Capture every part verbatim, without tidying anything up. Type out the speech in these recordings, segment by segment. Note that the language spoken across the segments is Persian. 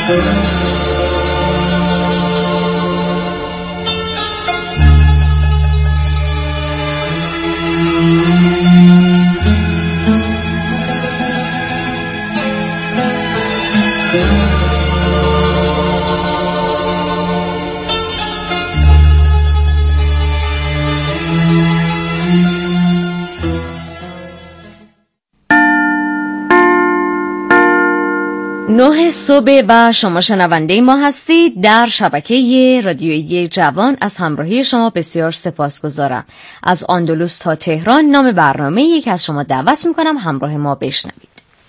نه صبح و شما شنونده ما هستید در شبکه رادیویی جوان. از همراهی شما بسیار سپاسگزارم. از اندلس تا تهران نام برنامه یک از شما دعوت میکنم همراه ما بشنوید.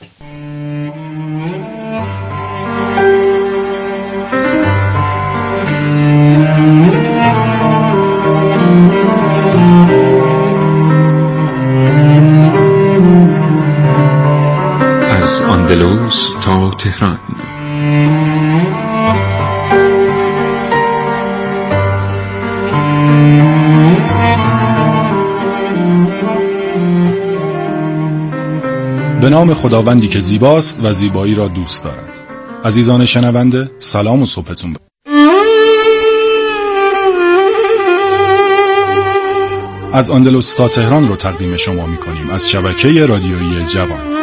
از اندلس تا تهران. به نام خداوندی که زیباست و زیبایی را دوست دارد. عزیزان شنونده، سلام و صبحتون بخیر. از اندلس تا تهران رو تقدیم شما می‌کنیم از شبکه رادیویی جوان.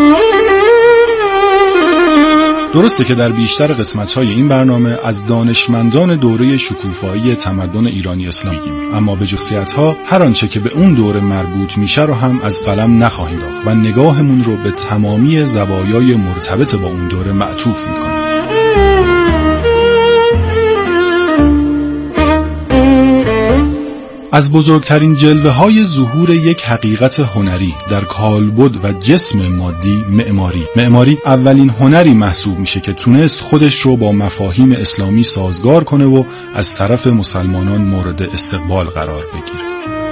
درسته که در بیشتر قسمت‌های این برنامه از دانشمندان دوره شکوفایی تمدن ایرانی اسلامی میگیم، اما به شخصیت‌ها هر آنچه که به اون دوره مربوط میشه رو هم از قلم نخواهیم داخت و نگاهمون رو به تمامی زوایای مرتبط با اون دوره معطوف می‌کنیم. از بزرگترین جلوه‌های ظهور یک حقیقت هنری در کالبد و جسم مادی معماری. معماری اولین هنری محسوب میشه که تونست خودش رو با مفاهیم اسلامی سازگار کنه و از طرف مسلمانان مورد استقبال قرار بگیره.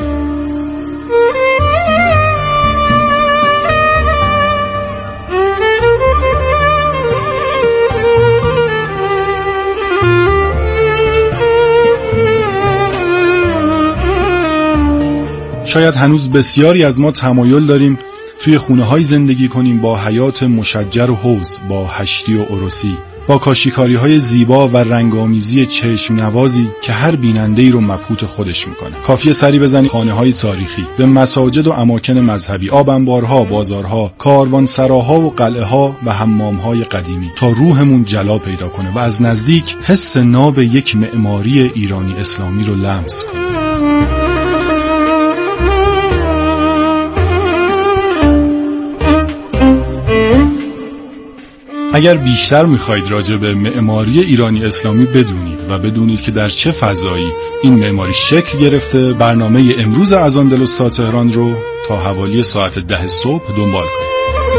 شاید هنوز بسیاری از ما تمایل داریم توی خونه‌های زندگی کنیم با حیات مشجر و حوض، با هشتی و عروسی، با کاشیکاری‌های زیبا و رنگامیزی چشم نوازی که هر بیننده‌ای رو مبهوت خودش میکنه. کافیه سری بزنی خانه‌های تاریخی، به مساجد و اماکن مذهبی، آب انبارها، بازارها، کاروانسراها و قلعه‌ها و حمام‌های قدیمی تا روحمون جلا پیدا کنه و از نزدیک حس ناب یک معماری ایرانی اسلامی رو لمس کنه. اگر بیشتر میخواید راجع به معماری ایرانی اسلامی بدونید و بدونید که در چه فضایی این معماری شکل گرفته، برنامه امروز از اندلس تا تهران رو تا حوالی ساعت ده صبح دنبال کنید.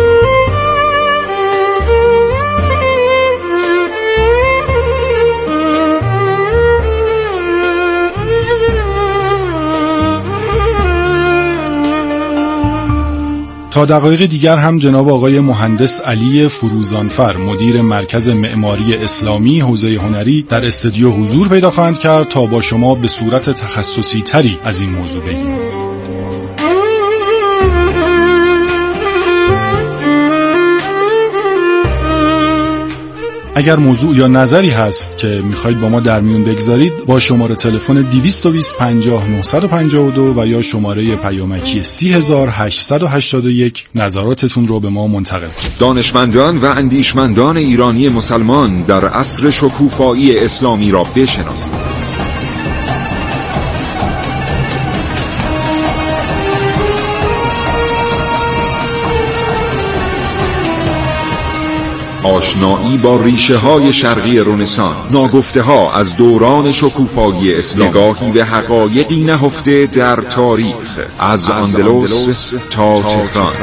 تا دقایق دیگر هم جناب آقای مهندس علی فروزانفر مدیر مرکز معماری اسلامی حوزه هنری در استودیو حضور پیدا خواهند کرد تا با شما به صورت تخصصی تری از این موضوع بگیم. اگر موضوع یا نظری هست که میخواید با ما در میون بگذارید، با شماره تلفن دویست و بیست پنجاه نهصد و پنجاه و دو و یا شماره پیامکی سی هزار هشتصد و هشتاد و یک نظراتتون رو به ما منتقل کنید. دانشمندان و اندیشمندان ایرانی مسلمان در عصر شکوفایی اسلامی را بشناسید. آشنایی با ریشه های شرقی رنسانس، ناگفته ها از دوران شکوفایی اسلام، نگاهی به حقایقی نهفته در تاریخ. از اندلس تا تهران.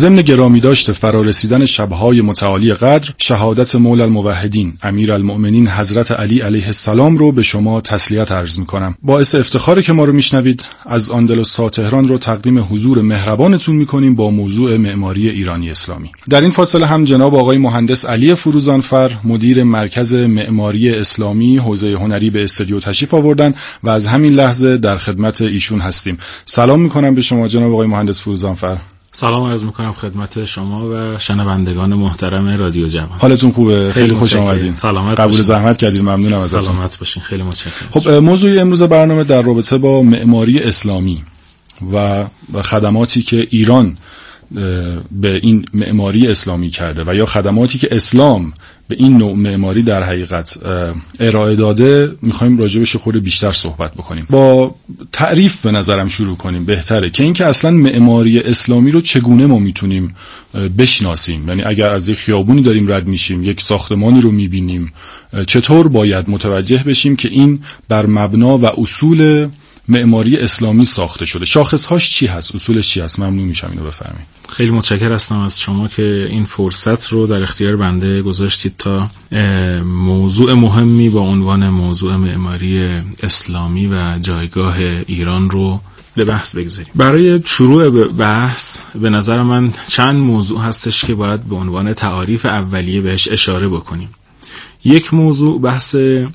ضمن گرامی داشت فرارسیدن شب‌های متعالی قدر، شهادت مولا الموحدین امیرالمؤمنین حضرت علی علیه السلام رو به شما تسلیت عرض می‌کنم. باعث افتخاره که ما رو میشنوید. از اندلس تا تهران رو تقدیم حضور مهربانتون می‌کنیم با موضوع معماری ایرانی اسلامی. در این فاصله هم جناب آقای مهندس علی فروزانفر، مدیر مرکز معماری اسلامی حوزه هنری، به استودیو تشریف آوردن و از همین لحظه در خدمت ایشون هستیم. سلام می‌کنم به شما جناب آقای مهندس فروزانفر. سلام عرض میکنم خدمت شما و شنوندگان محترم رادیو جوان. حالتون خوبه؟ خیلی خوش آمدین. سلامت قبول باشین. زحمت کردید، ممنونم ازتون. سلامت باشین، خیلی متشکرم. خب موضوع امروز برنامه در رابطه با معماری اسلامی و خدماتی که ایران به این معماری اسلامی کرده و یا خدماتی که اسلام به این نوع معماری در حقیقت ارائه داده، میخوایم راجبش خود بیشتر صحبت بکنیم. با تعریف به نظرم شروع کنیم بهتره که اینکه اصلا معماری اسلامی رو چگونه ما میتونیم بشناسیم. یعنی اگر از یک خیابونی داریم رد میشیم، یک ساختمانی رو میبینیم، چطور باید متوجه بشیم که این بر مبنا و اصول معماری اسلامی ساخته شده؟ شاخصهاش چی هست؟ اصولش چی هست؟ ممنون میشم اینو بفرمایید. خیلی متشکرم هستم از شما که این فرصت رو در اختیار بنده گذاشتید تا موضوع مهمی با عنوان موضوع معماری اسلامی و جایگاه ایران رو به بحث بگذاریم. برای شروع بحث به نظر من چند موضوع هستش که باید به عنوان تعاریف اولیه بهش اشاره بکنیم. یک موضوع بحث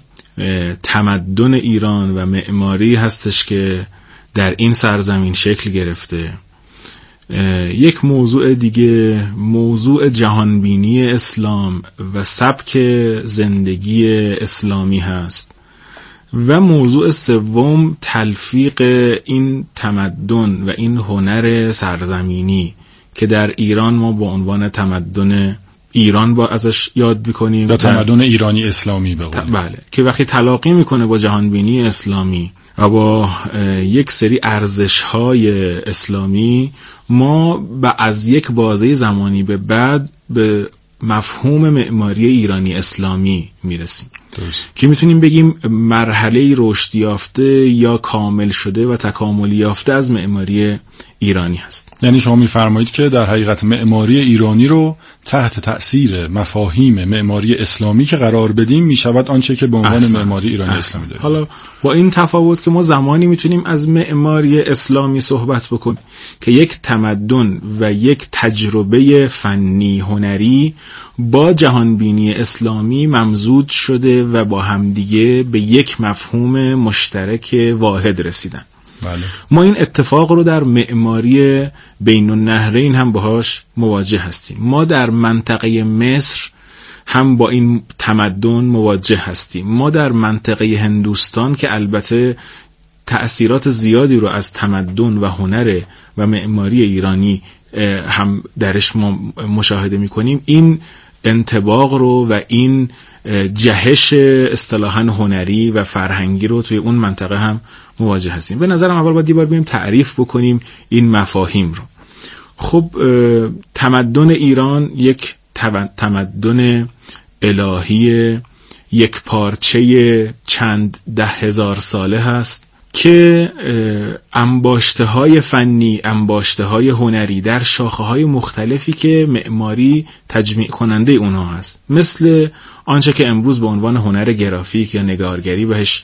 تمدن ایران و معماری هستش که در این سرزمین شکل گرفته. یک موضوع دیگه موضوع جهانبینی اسلام و سبک زندگی اسلامی هست و موضوع سوم تلفیق این تمدن و این هنر سرزمینی که در ایران ما با عنوان تمدن ایران با ازش یاد میکنیم یا تمدن ایرانی اسلامی به قول. بله، که وقتی تلاقی میکنه با جهانبینی اسلامی و با یک سری ارزش‌های اسلامی، ما با از یک بازه زمانی به بعد به مفهوم معماری ایرانی اسلامی میرسیم که میتونیم بگیم مرحله رشد یافته یا کامل شده و تکامل یافته از معماری ایرانی هست. یعنی شما میفرمایید که در حقیقت معماری ایرانی رو تحت تأثیر مفاهیم معماری اسلامی که قرار بدیم میشود آنچه که به عنوان معماری ایرانی احسن. اسلامی داریم. حالا با این تفاوت که ما زمانی میتونیم از معماری اسلامی صحبت بکنیم که یک تمدن و یک تجربه فنی هنری با جهانبینی اسلامی ممزوج شده و با همدیگه به یک مفهوم مشترک واحد رسیدن. بله. ما این اتفاق رو در معماری بین النهرین هم باهاش مواجه هستیم. ما در منطقه مصر هم با این تمدن مواجه هستیم. ما در منطقه هندوستان که البته تأثیرات زیادی رو از تمدن و هنر و معماری ایرانی هم درش ما مشاهده می‌کنیم، این انطباق رو و این جهش اصطلاحاً هنری و فرهنگی رو توی اون منطقه هم مواجه هستیم. به نظرم اول باید دیبار بیم تعریف بکنیم این مفاهیم رو. خب تمدن ایران یک تمدن الهی یک پارچه چند ده هزار ساله هست که انباشته های فنی، انباشته های هنری در شاخه های مختلفی که معماری تجمیع کننده اونها هست، مثل آنچه که امروز به عنوان هنر گرافیک یا نگارگری بهش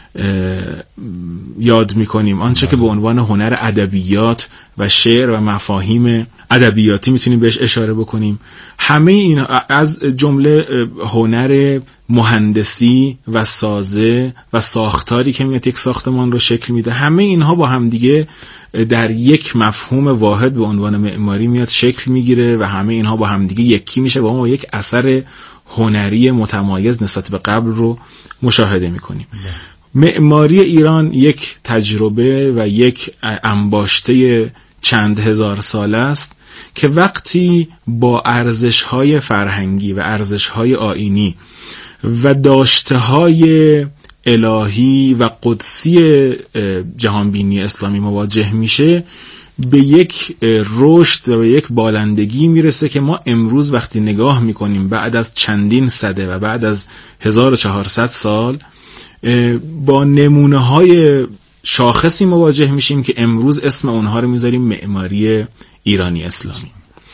یاد میکنیم، آنچه که به عنوان هنر ادبیات و شعر و مفاهیم ادبیاتی میتونیم بهش اشاره بکنیم. همه این از جمله هنر مهندسی و سازه و ساختاری که میاد یک ساختمان رو شکل میده، همه اینها با هم دیگه در یک مفهوم واحد به عنوان معماری میاد شکل میگیره و همه اینها با هم دیگه یکی میشه و ما یک اثر هنری متمایز نسبت به قبل رو مشاهده میکنیم. معماری ایران یک تجربه و یک انباشته چند هزار ساله است که وقتی با ارزش‌های فرهنگی و ارزش‌های آیینی و داشته‌های الهی و قدسی جهانبینی اسلامی مواجه میشه، به یک رشد و به یک بالندگی میرسه که ما امروز وقتی نگاه میکنیم بعد از چندین سده و بعد از هزار و چهارصد سال با نمونه های شاخصی مواجه میشیم که امروز اسم اونها رو میذاریم معماری ایرانی اسلامی.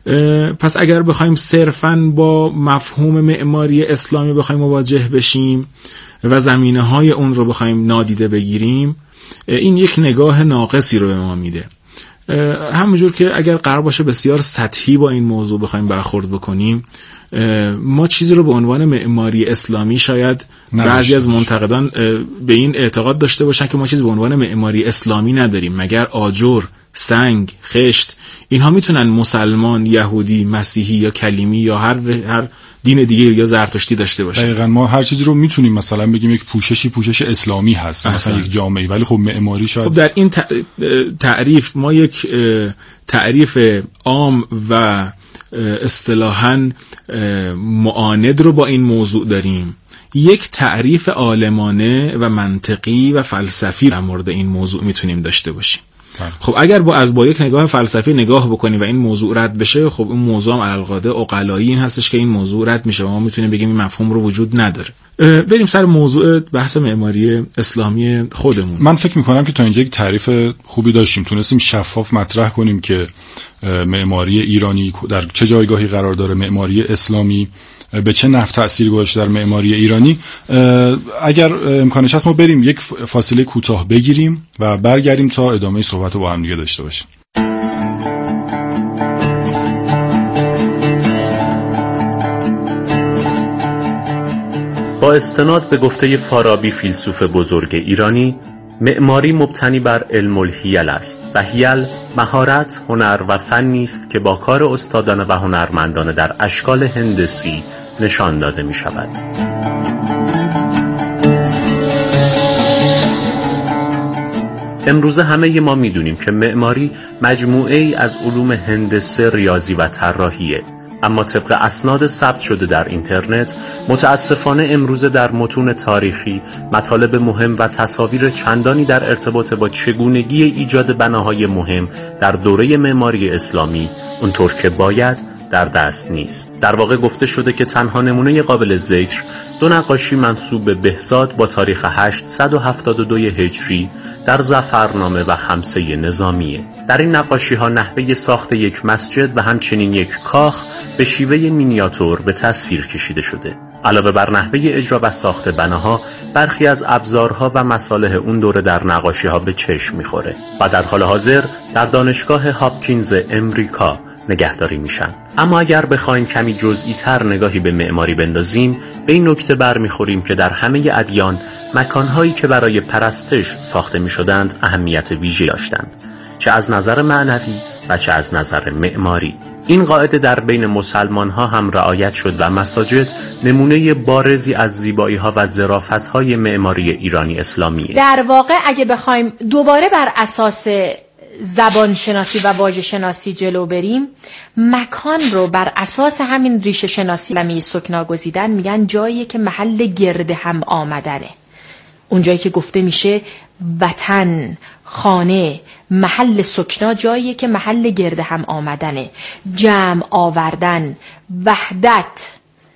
پس اگر بخوایم صرفاً با مفهوم معماری اسلامی بخوایم مواجه بشیم و زمینه‌های اون رو بخوایم نادیده بگیریم، این یک نگاه ناقصی رو به ما میده. همونجور که اگر قرار باشه بسیار سطحی با این موضوع بخوایم برخورد بکنیم، ما چیزی رو به عنوان معماری اسلامی شاید بعضی از منتقدان به این اعتقاد داشته باشن که ما چیزی به عنوان معماری اسلامی نداریم. مگر آجر، سنگ، خشت اینها میتونن مسلمان، یهودی، مسیحی یا کلیمی یا هر هر دین دیگه یا زرتشتی داشته باشه؟ دقیقاً ما هر چیزی رو میتونیم مثلا بگیم یک پوششی پوشش اسلامی هست، احسن. مثلا یک جامعه، ولی خب معماری شاید. خب در این تعریف ما یک تعریف عام و اصطلاحاً معاند رو با این موضوع داریم، یک تعریف عالمانه و منطقی و فلسفی در مورد این موضوع میتونیم داشته باشیم. خب اگر با از با یک نگاه فلسفی نگاه بکنیم و این موضوع رد بشه، خب این موضوع هم علالقاعده عقلایی این هستش که این موضوع رد میشه و ما میتونیم بگیم این مفهوم رو وجود نداره. بریم سر موضوع بحث معماری اسلامی خودمون. من فکر میکنم که تا اینجا یک تعریف خوبی داشتیم، تونستیم شفاف مطرح کنیم که معماری ایرانی در چه جایگاهی قرار داره، معماری اسلامی به چه نحو تأثیر گذاشته در معماری ایرانی. اگر امکانش هست ما بریم یک فاصله کوتاه بگیریم و برگردیم تا ادامه صحبت رو با هم دیگه داشته باشیم. با استناد به گفته فارابی فیلسوف بزرگ ایرانی، معماری مبتنی بر علم الحیل است و حیل مهارت، هنر و فنی است که با کار استادانه و هنرمندانه در اشکال هندسی نشان داده می شود. امروزه همه ما می دونیم که معماری مجموعه ای از علوم هندسه، ریاضی و طراحیه، اما طبق اسناد ثبت شده در اینترنت متاسفانه امروزه در متون تاریخی مطالب مهم و تصاویر چندانی در ارتباط با چگونگی ایجاد بناهای مهم در دوره معماری اسلامی اونطور که باید در دست نیست. در واقع گفته شده که تنها نمونه قابل ذکر دو نقاشی منسوب به بهزاد با تاریخ هشتصد و هفتاد و دو هجری در ظفرنامه و خمسه نظامیه. در این نقاشی ها نحوه ساخت یک مسجد و همچنین یک کاخ به شیوه مینیاتور به تصویر کشیده شده. علاوه بر نحوه اجرا و ساخت بناها، برخی از ابزارها و مصالح اون دوره در نقاشی ها به چشم میخوره و در حال حاضر در دانشگاه هاپکینز امریکا نگهداری میشن. اما اگر بخوایم کمی جزئی تر نگاهی به معماری بندازیم، به این نکته برمیخوریم که در همه ادیان مکانهایی که برای پرستش ساخته میشدند اهمیت ویژه داشتند، چه از نظر معنوی و چه از نظر معماری. این قاعده در بین مسلمان ها هم رعایت شد و مساجد نمونه بارزی از زیبایی ها و ظرافت های معماری ایرانی اسلامیه. در واقع اگه بخوایم دوباره بر اساس زبان شناسی و واژه شناسی جلو بریم، مکان رو بر اساس همین ریشه شناسی لمی سکنا گزیدن میگن جایی که محل گرد هم آمدنه. اون جایی که گفته میشه وطن، خانه، محل سکنا جایی که محل گرد هم آمدنه، جمع آوردن، وحدت،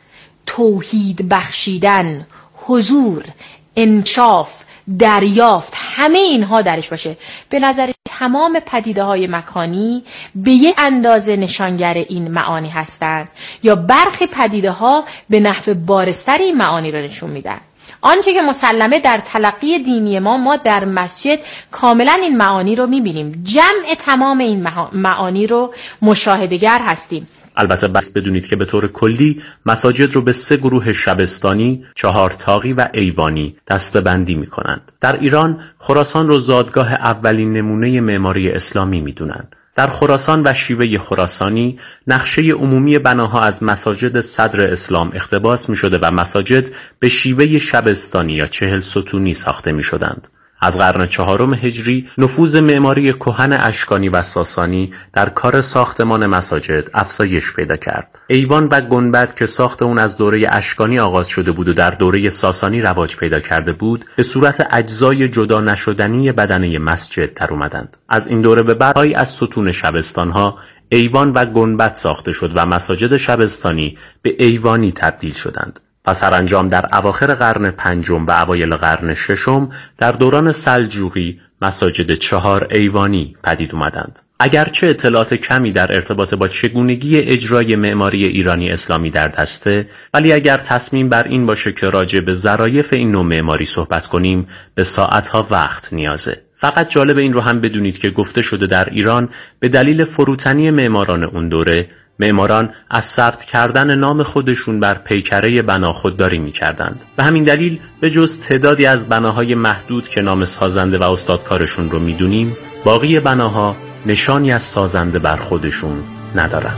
توحید بخشیدن، حضور، انشاف، دریافت، همه اینها درش باشه. به نظر تمام پدیده های مکانی به یک اندازه نشانگر این معانی هستند یا برخی پدیده ها به نحو بارزتر این معانی رو نشون میدن. آنچه که مسلمه در تلقی دینی ما ما در مسجد کاملا این معانی رو میبینیم، جمع تمام این معانی رو مشاهده‌گر هستیم. البته بس بدونید که به طور کلی مساجد رو به سه گروه شبستانی، چهار تاقی و ایوانی دسته‌بندی می‌کنند. در ایران خراسان رو زادگاه اولین نمونه معماری اسلامی می‌دونند. در خراسان و شیوه خراسانی نقشه عمومی بناها از مساجد صدر اسلام اقتباس می‌شده و مساجد به شیوه شبستانی یا چهل ستونی ساخته می‌شدند. از قرن چهارم هجری نفوذ معماری کهن اشکانی و ساسانی در کار ساختمان مساجد افزایش پیدا کرد. ایوان و گنبد که ساخت اون از دوره اشکانی آغاز شده بود و در دوره ساسانی رواج پیدا کرده بود، به صورت اجزای جدا نشدنی بدنه مسجد در اومدند. از این دوره به بعد های از ستون شبستانها ایوان و گنبد ساخته شد و مساجد شبستانی به ایوانی تبدیل شدند. و سرانجام در اواخر قرن پنجم و اوایل قرن ششم در دوران سلجوقی مساجد چهار ایوانی پدید اومدند. اگرچه اطلاعات کمی در ارتباط با چگونگی اجرای معماری ایرانی اسلامی در دسته، ولی اگر تصمیم بر این باشه که راجع به ظرایف این نوع معماری صحبت کنیم به ساعتها وقت نیازه. فقط جالب این رو هم بدونید که گفته شده در ایران به دلیل فروتنی معماران اون دوره، معماران از ثبت کردن نام خودشون بر پیکره بنا خودداری می‌کردند. به همین دلیل به جز تعدادی از بناهای محدود که نام سازنده و استادکارشون رو میدونیم، باقی بناها نشانی از سازنده بر خودشون ندارند.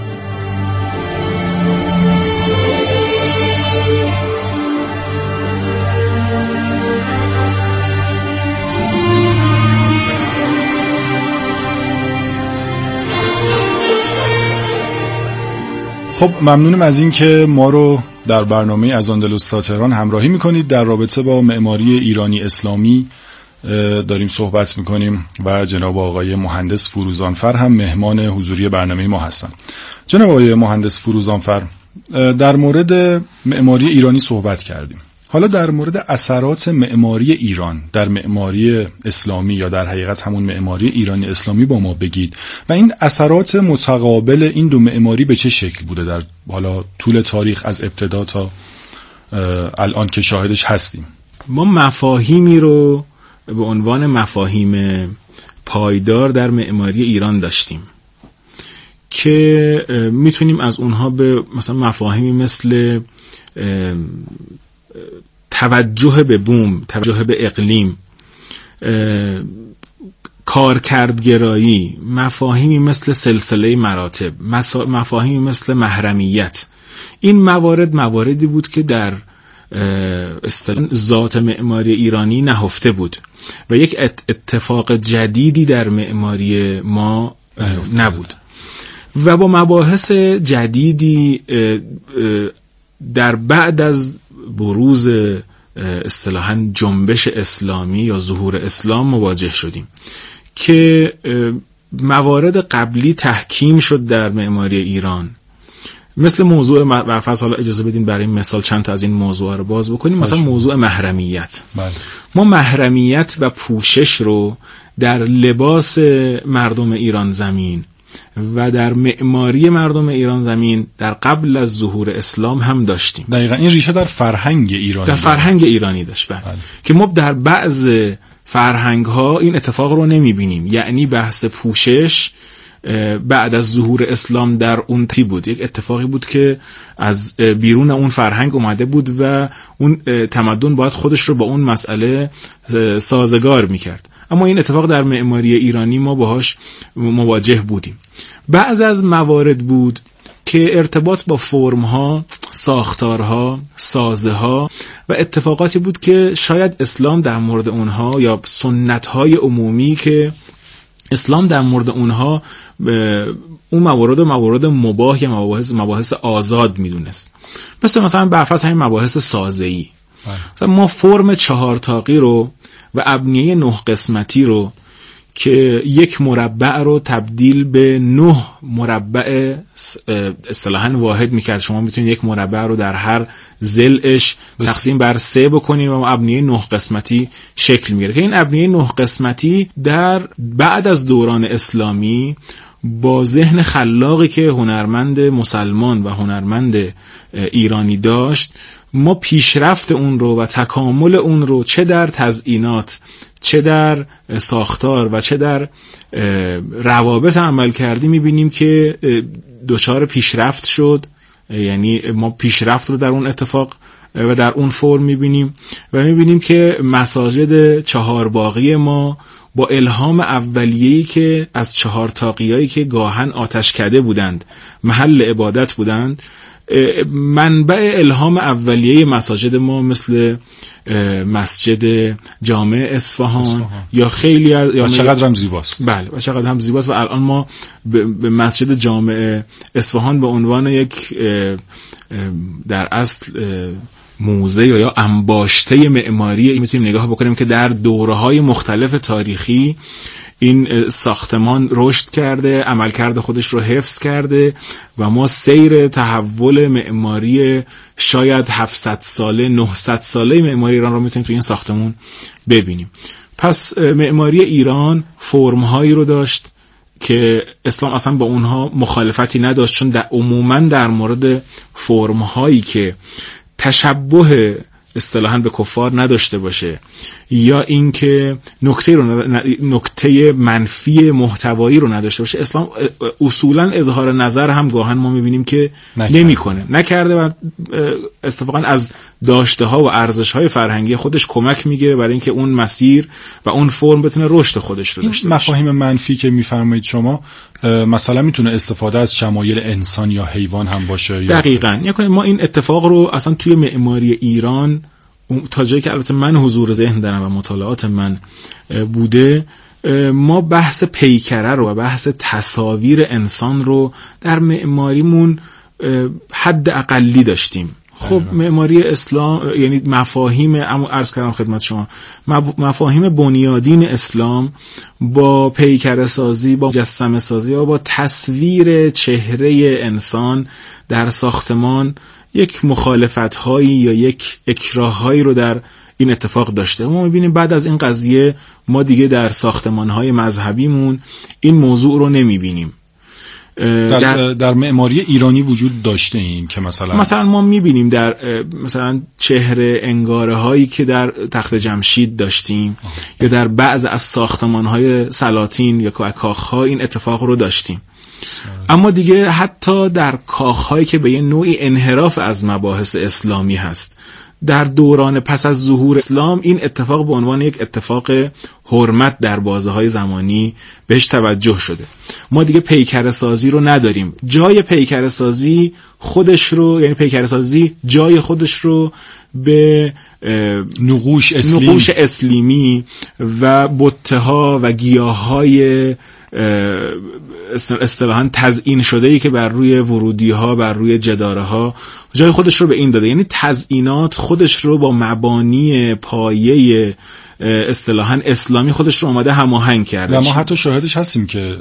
خب ممنونم از این که ما رو در برنامه از آندلس تا تهران همراهی میکنید. در رابطه با معماری ایرانی اسلامی داریم صحبت میکنیم و جناب آقای مهندس فروزانفر هم مهمان حضوری برنامه ما هستن. جناب آقای مهندس فروزانفر، در مورد معماری ایرانی صحبت کردیم. حالا در مورد اثرات معماری ایران در معماری اسلامی یا در حقیقت همون معماری ایرانی اسلامی با ما بگید و این اثرات متقابل این دو معماری به چه شکل بوده در حالا طول تاریخ از ابتدا تا الان که شاهدش هستیم. ما مفاهیمی رو به عنوان مفاهیم پایدار در معماری ایران داشتیم که میتونیم از اونها به مثلا مفاهیمی مثل توجه به بوم، توجه به اقلیم، کارکردگرایی، مفاهیمی مثل سلسله مراتب، مفاهیمی مثل محرمیت، این موارد مواردی بود که در ذات معماری ایرانی نهفته بود و یک اتفاق جدیدی در معماری ما نبود و با مباحث جدیدی در بعد از بروز اصطلاحاً جنبش اسلامی یا ظهور اسلام مواجه شدیم که موارد قبلی تحکیم شد در معماری ایران، مثل موضوع برفرض، حالا اجازه بدین برای مثال چند تا از این موضوع رو باز بکنیم. مثلا موضوع محرمیت. بله. ما محرمیت و پوشش رو در لباس مردم ایران زمین و در معماری مردم ایران زمین در قبل از ظهور اسلام هم داشتیم. دقیقاً این ریشه در فرهنگ ایرانی در فرهنگ داشت. ایرانی داشت بله. بله. که ما در بعض فرهنگ ها این اتفاق رو نمیبینیم، یعنی بحث پوشش بعد از ظهور اسلام در اون تی بود، یک اتفاقی بود که از بیرون اون فرهنگ اومده بود و اون تمدن باید خودش رو با اون مسئله سازگار میکرد. اما این اتفاق در معماری ایرانی ما باهاش مواجه بودیم. بعض از موارد بود که ارتباط با فرم‌ها، ساختارها، سازه‌ها و اتفاقاتی بود که شاید اسلام در مورد اونها یا سنت‌های عمومی که اسلام در مورد اونها اون موارد و موارد مباح یا مباحث مباحث آزاد میدونست. مثل مثلا برفرض همین مباحث سازه‌ای. مثلا ما فرم چهار تاقی رو و ابنیه نه قسمتی رو که یک مربع رو تبدیل به نه مربع اصطلاحاً واحد میکرد. شما میتونید یک مربع رو در هر ضلعش تقسیم بر سه بکنید و ابنیه نه قسمتی شکل میگیره که این ابنیه نه قسمتی در بعد از دوران اسلامی با ذهن خلاقی که هنرمند مسلمان و هنرمند ایرانی داشت، ما پیشرفت اون رو و تکامل اون رو چه در تزیینات، چه در ساختار و چه در روابط عمل کردی میبینیم که دچار پیشرفت شد. یعنی ما پیشرفت رو در اون اتفاق و در اون فرم میبینیم و میبینیم که مساجد چهار باغی ما با الهام اولیه‌ای که از چهار تاقیایی که گاهن آتشکده بودند، محل عبادت بودند، منبع الهام اولیه مساجد ما مثل مسجد جامع اصفهان, اصفهان. یا خیلی از یا چقدر هم زیباست. بله و چقدر هم زیباست و الان ما به مسجد جامع اصفهان به عنوان یک در اصل موزه یا انباشته معماری میتونیم نگاه بکنیم که در دوره‌های مختلف تاریخی این ساختمان رشد کرده، عملکرد خودش رو حفظ کرده و ما سیر تحول معماری شاید هفتصد ساله، نهصد ساله معماری ایران رو میتونیم تو این ساختمان ببینیم. پس معماری ایران فرم‌هایی رو داشت که اسلام اصلا با اونها مخالفتی نداشت، چون در عموما در مورد فرم‌هایی که تشبه اصطلاحاً به کفار نداشته باشه یا اینکه نکته رو نکته منفی محتوایی رو نداشته باشه، اسلام اصولاً اظهار نظر هم گاهن ما می‌بینیم که نمی‌کنه، نکرده و اتفاقاً از داشته ها و ارزش های فرهنگی خودش کمک میگیره برای اینکه اون مسیر و اون فرم بتونه رشد خودش رو داشته باشه. مفاهیم منفی که میفرمایید شما مثلا میتونه استفاده از شمایل انسان یا حیوان هم باشه؟ دقیقاً. یعنی ما این اتفاق رو اصلا توی معماری ایران تا جایی که البته من حضور ذهن دارم و مطالعات من بوده، ما بحث پیکره رو و بحث تصاویر انسان رو در معماریمون حد اقلی داشتیم. خب معماری اسلام یعنی مفاهیم عرض کردم خدمت شما مفاهیم بنیادین اسلام با پیکره سازی، با مجسمه سازی و با تصویر چهره انسان در ساختمان یک مخالفت هایی یا یک اکراه هایی رو در این اتفاق داشته. ما میبینیم بعد از این قضیه ما دیگه در ساختمان های مذهبیمون این موضوع رو نمیبینیم. در, در, در معماری ایرانی وجود داشته این که مثلا مثلا ما میبینیم در مثلا چهره انگاره هایی که در تخت جمشید داشتیم آه. یا در بعض از ساختمان های سلاطین یا کاخ ها این اتفاق رو داشتیم. اما دیگه حتی در کاخ هایی که به یه نوعی انحراف از مباحث اسلامی هست، در دوران پس از ظهور اسلام این اتفاق به عنوان یک اتفاق حرمت در بازه های زمانی بهش توجه شده. ما دیگه پیکره سازی رو نداریم. جای پیکره سازی خودش رو یعنی پیکره سازی جای خودش رو به نقوش اسلیم. نقوش اسلیمی و بت‌ها و گیاهای اصطلاحاً تزیین شده ای که بر روی ورودی ها بر روی جداره ها جای خودش رو به این داده. یعنی تزیینات خودش رو با مبانی پایه اصطلاحاً اسلامی خودش رو اومده هماهنگ کرده. و ما حتی شاهدش هستیم که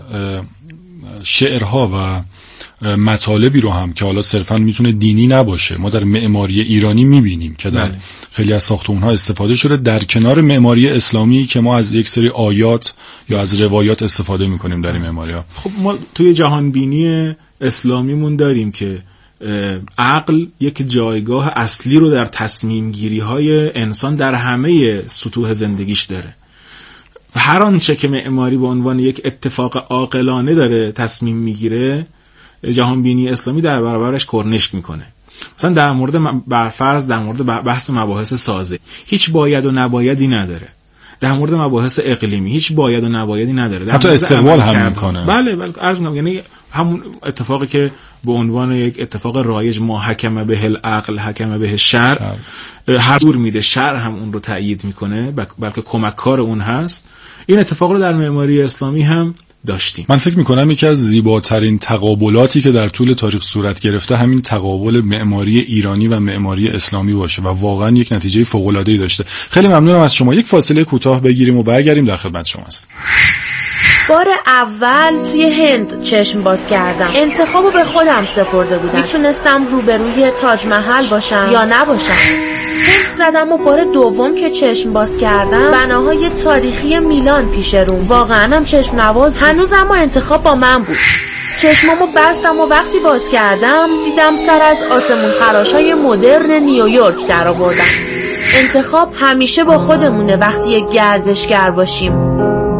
شعرها و مطالبی رو هم که حالا صرفاً میتونه دینی نباشه ما در معماری ایرانی میبینیم که در خیلی از ساختمان‌ها استفاده شده در کنار معماری اسلامی که ما از یک سری آیات یا از روایات استفاده میکنیم در این معماری‌ها. خب ما توی جهان بینی اسلامیمون داریم که عقل یک جایگاه اصلی رو در تصمیم گیری های انسان در همه سطوح زندگیش داره. هر آنچه که معماری به عنوان یک اتفاق عاقلانه داره تصمیم میگیره، جهان بینی اسلامی در برابرش کرنش میکنه. مثلا در مورد برفرض در مورد بحث مباحث سازه هیچ باید و نبایدی نداره. در مورد مباحث اقلیمی هیچ باید و نبایدی نداره. حتی استقبال هم میکنه. بله بله عرض میکنم یعنی همون اتفاقی که به عنوان یک اتفاق رایج ما حکم به العقل حکم به شرع هر دور میده، شرع هم اون رو تأیید میکنه بلکه کمککار اون هست. این اتفاق رو در معماری اسلامی هم داشتیم. من فکر میکنم یکی از زیباترین تقابلاتی که در طول تاریخ صورت گرفته همین تقابل معماری ایرانی و معماری اسلامی باشه و واقعا یک نتیجه فوق العاده ای داشته. خیلی ممنونم از شما. یک فاصله کوتاه بگیریم و برگردیم در خدمت شما هستیم. بار اول توی هند چشم باز کردم. انتخابو به خودم سپرده بودم. میتونستم روبروی تاج محل باشم یا نباشم. هند زدم و بار دوم که چشم باز کردم بناهای تاریخی میلان پیش روم. واقعا هم چشم نواز. هنوز اما انتخاب با من بود. چشمامو بستم و وقتی باز کردم دیدم سر از آسمون خراشای مدرن نیویورک در آوردم. انتخاب همیشه با خودمونه وقتی یک گردشگر باشیم.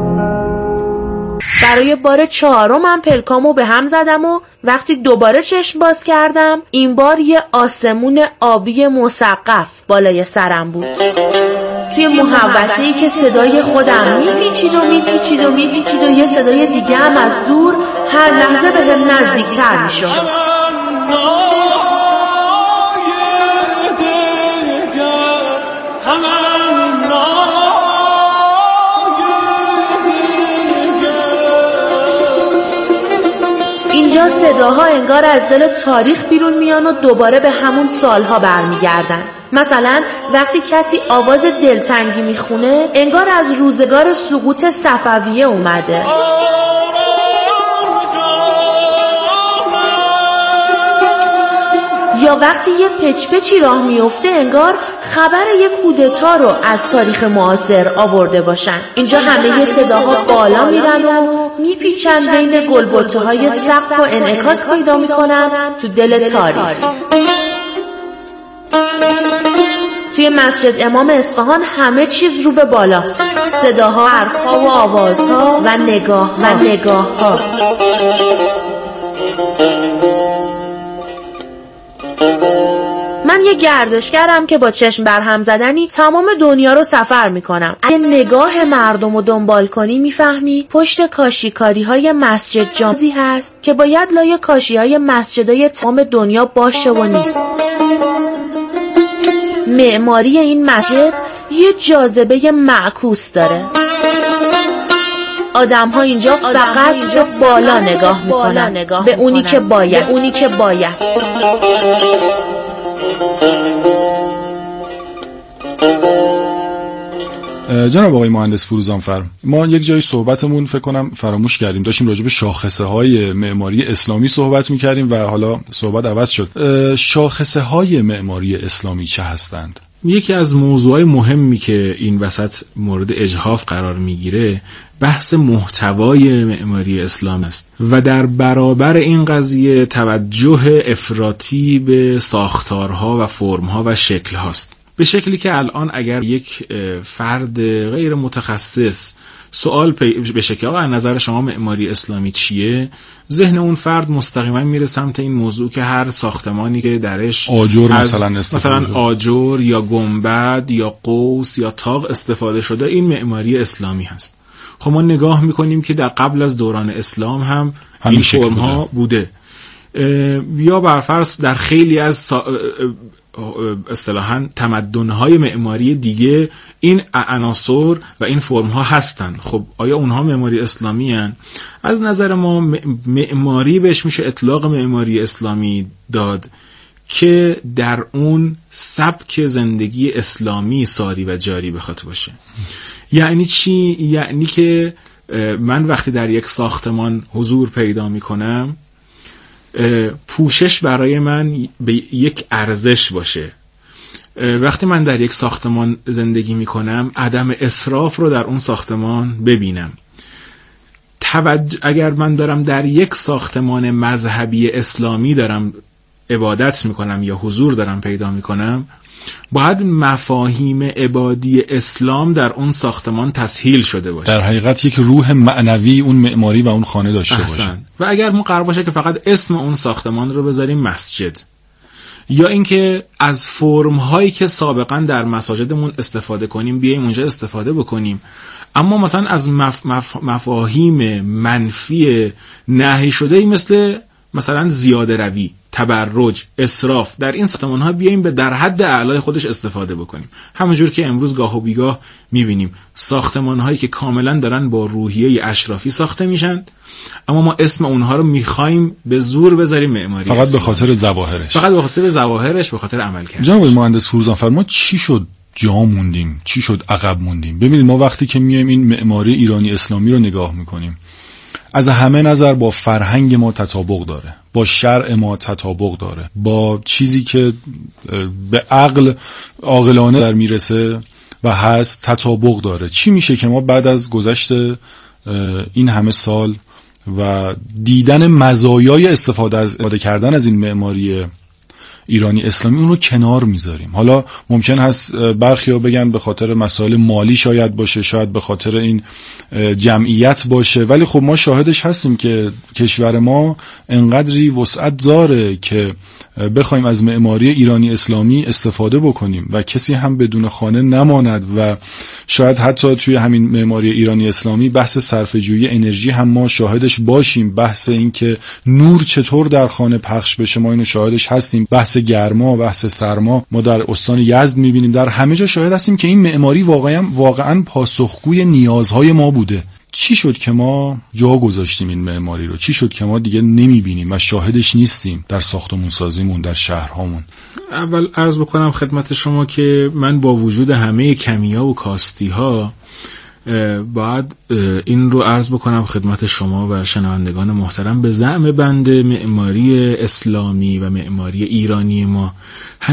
برای بار چهارم من پلکامو به هم زدم و وقتی دوباره چشم باز کردم این بار یه آسمون آبی مسقف بالای سرم بود. توی محوطه‌ای که صدای خودم میپیچید و میپیچید و میپیچید و یه صدای دیگه هم از دور هر لحظه به هم نزدیکتر میشد. اینجا صداها انگار از دل تاریخ بیرون میان و دوباره به همون سالها برمیگردن. مثلا وقتی کسی آواز دلتنگی میخونه انگار از روزگار سقوط صفویه اومده. یا وقتی یه پچ پچی راه میفته انگار خبر یه کودتا رو از تاریخ معاصر آورده باشن. اینجا همه یه صداها بالا میرن و میپیچن بین گلبته‌های سقف و انعکاس پیدا میکنن تو دل تاریخ. توی مسجد امام اصفهان همه چیز رو به بالاست، صداها، حرفها و آوازها و نگاه و نگاه ها. من یه گردشگرم که با چشم برهم زدنی تمام دنیا رو سفر میکنم. اگه نگاه مردم رو دنبال کنی میفهمی پشت کاشیکاری های مسجد جامعی هست که باید لای کاشی های مسجدهای تمام دنیا باشه و نیست. معماری این مسجد یه جاذبه معکوس داره. آدم ها اینجا فقط به بالا نگاه میکنن، به اونی که باید، اونی که باید. جناب آقای مهندس فروزانفر، ما یک جای صحبتمون فکر کنم فراموش کردیم، داشتیم راجع به شاخصه های معماری اسلامی صحبت میکردیم و حالا صحبت عوض شد. شاخصه های معماری اسلامی چه هستند؟ یکی از موضوعای مهمی که این وسط مورد اجحاف قرار میگیره بحث محتوای معماری اسلام است و در برابر این قضیه توجه افراطی به ساختارها و فرمها و شکلهاست، به شکلی که الان اگر یک فرد غیر متخصص سوال به شکل آقا از نظر شما معماری اسلامی چیه، ذهن اون فرد مستقیما میره سمت این موضوع که هر ساختمانی که درش آجر مثلا مثلا آجر یا گنبد یا قوس یا طاق استفاده شده این معماری اسلامی هست. خب ما نگاه میکنیم که در قبل از دوران اسلام هم این فرم ها بوده, بوده. یا برفرض در خیلی از سا... اصطلاحاً تمدن‌های معماری دیگه این عناصر و این فرم‌ها هستن. خب آیا اونها معماری اسلامی هستن؟ از نظر ما معماری بهش میشه اطلاق معماری اسلامی داد که در اون سبک زندگی اسلامی ساری و جاری بخواد باشه. یعنی چی؟ یعنی که من وقتی در یک ساختمان حضور پیدا میکنم پوشش برای من به یک ارزش باشه. وقتی من در یک ساختمان زندگی میکنم عدم اسراف رو در اون ساختمان ببینم. توجه اگر من دارم در یک ساختمان مذهبی اسلامی دارم عبادت میکنم یا حضور دارم پیدا میکنم باید مفاهیم عبادی اسلام در اون ساختمان تسهیل شده باشه، در حقیقت یک روح معنوی اون معماری و اون خانه داشته احسن. باشه. و اگر ما قرار باشه که فقط اسم اون ساختمان رو بذاریم مسجد، یا اینکه از فرم هایی که سابقا در مساجدمون استفاده کنیم بیایم اونجا استفاده بکنیم، اما مثلا از مف... مف... مفاهیم منفی نهی شده مثل مثلا زیاده روی، تبرج، اسراف در این ساختمان ها بیاییم به در حد اعلای خودش استفاده بکنیم. همونجور که امروز گاه و بیگاه میبینیم ساختمان هایی که کاملا دارن با روحیه اشرافی ساخته میشن اما ما اسم اونها رو میخوایم به زور بذاریم معماری فقط اسم. به خاطر ظواهرش فقط به خاطر ظواهرش به خاطر عمل کرد. جناب مهندس فروزانفر، ما چی شد جا موندیم؟ چی شد عقب موندیم؟ ببینید ما وقتی که میایم این معماری ایرانی اسلامی رو نگاه میکنیم از همه نظر با فرهنگ ما تطابق داره، با شرع ما تطابق داره، با چیزی که به عقل عاقلانه در میرسه و هست تطابق داره. چی میشه که ما بعد از گذشت این همه سال و دیدن مزایای استفاده از استفاده کردن از این معماری ایرانی اسلامی اون رو کنار میذاریم؟ حالا ممکن هست برخیا بگن به خاطر مسائل مالی شاید باشه، شاید به خاطر این جمعیت باشه، ولی خب ما شاهدش هستیم که کشور ما انقدری وسعت داره که بخوایم از معماری ایرانی اسلامی استفاده بکنیم و کسی هم بدون خانه نماند و شاید حتی توی همین معماری ایرانی اسلامی بحث صرفه‌جویی انرژی هم ما شاهدش باشیم، بحث این که نور چطور در خانه پخش بشه ما اینو شاهدش هستیم، بحث گرما، بحث سرما ما در استان یزد میبینیم، در همه جا شاهد هستیم که این معماری واقعا واقعا پاسخگوی نیازهای ما بوده. چی شد که ما جا گذاشتیم این معماری رو؟ چی شد که ما دیگه نمیبینیم و شاهدش نیستیم در ساختمون سازیمون، در شهرهامون؟ اول عرض بکنم خدمت شما که من با وجود همه کمی‌ها و کاستی‌ها باید این رو عرض بکنم خدمت شما و شنوندگان محترم، به زعم بنده معماری اسلامی و معماری ایرانی ما